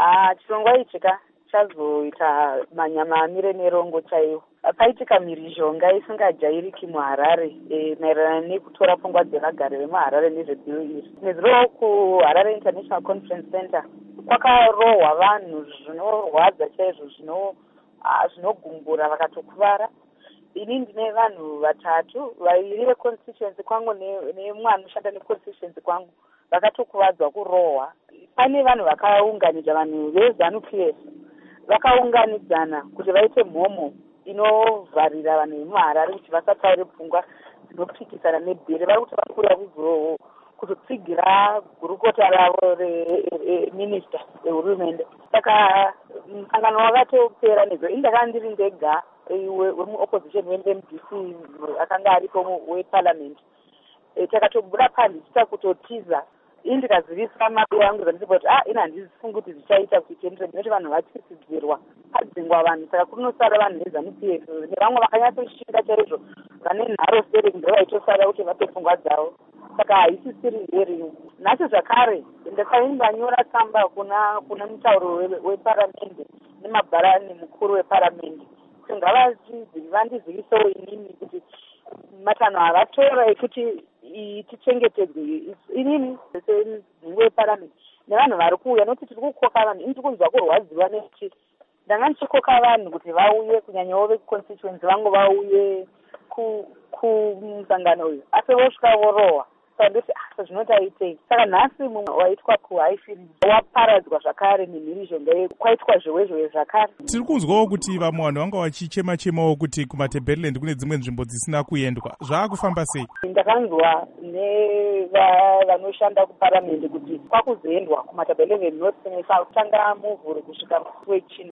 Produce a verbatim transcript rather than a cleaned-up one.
Ah, chirongwa ichi ka chazoita manyama amire nerongo chaiwo. Paitika mhirizhonga isingajairiki muHarare e, maererano nekutora pfungwa dzevagari vemuHarare nezvebhilo iri. Nezuro kuHarare International Conference Center kwakarohwa vanhu zvinorwadza chaizvo, zvino ah, zvinogumbura vakatokuvara. Ini ndine vanhu vatatu, vaviri veconstituency kwangu nemumwe anoshanda neconstituency kwangu vakatokuvadzwa kurohwa. Pane vanhu vakaunganidza, vanhu veZANU-P F vakaunganidzana kuti vaite mhomho inovharira vanhu vemuHarare kuti vasataure pfungwa dzinopikisana nebhiri. Vari kuti vakuda kuzotsigira gurukota ravo reminista ehurumende. Saka musangano wakatopera nezvo. Ini ndakanga ndiri ndega wemuopposition weM D C akanga aripo weparliament. Takatobuda panze tichita kutotiza. Ini ndikazivisa mabuya angu zvandiziva kuti ah, ini handifungi kuti zvichaita kuitendera nekuti vanhu vatyisidzirwa, padzingwa vanhu. Saka kunosara vanhu veZANU-P F nevamwe vakanyatsoshinga chaizvo vane nharo seri ndo vaitosara kuti vape pfungwa dzavo. Saka haisisiri heri. Nhasi zvakare ndakanyora tsamba kuna kuna mutauro weparamende nemabharani mukuru weparamende kuti ngavavandizivisewo inini kuti matanho avatora ekuti tichengetedzwe inini senhungu yeparamende nevanhu vari kuuya, nokuti tiri kukoka vanhu. Ini tiri kunzwa kurwadziwa nekuti ndanga ndichikoka vanhu kuti vauye, kunyanyawo veconstituency vangu vauye kumusangano uyu, asi vosvika vorohwa. Saka ndoti ah, zvinotaitei. Saka nhasi mumwe waitwa kuHighfield waparadzwa zvakare nemhirizhonga, kwaitwa zhowezhowe zvakare. Tiri kunzwawo kuti vamwe vanhu vanga vachichema-chemawo kuti kumaTebeleland kune dzimwe nzvimbo dzisina kuendwa. Zvaakufamba sei? Ndakanzwa nevanoshanda kuparamende kuti kwakuzoendwa kumaTebeleland North South, kutanga muvhuro kusvika wechina.